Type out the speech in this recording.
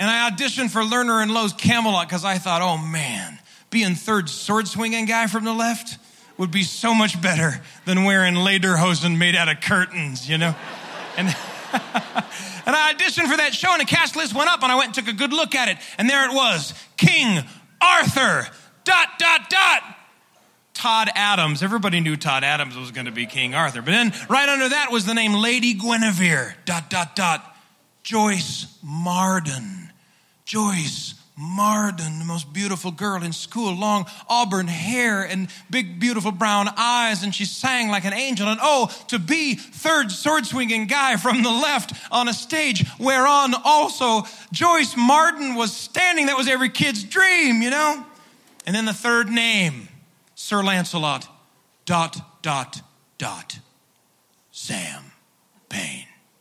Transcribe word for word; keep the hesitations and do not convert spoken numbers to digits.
And I auditioned for Lerner and Lowe's Camelot because I thought, oh man, being third sword swinging guy from the left would be so much better than wearing lederhosen made out of curtains, you know? And, and I auditioned for that show, and the cast list went up, and I went and took a good look at it. And there it was, King Arthur, dot, dot, dot. Todd Adams. Everybody knew Todd Adams was going to be King Arthur. But then right under that was the name Lady Guinevere, dot, dot, dot. Joyce Marden. Joyce Marden, the most beautiful girl in school, long auburn hair and big, beautiful brown eyes, and she sang like an angel. And oh, to be third sword-swinging guy from the left on a stage whereon also Joyce Marden was standing. That was every kid's dream, you know? And then the third name, Sir Lancelot, dot, dot, dot, Sam Payne.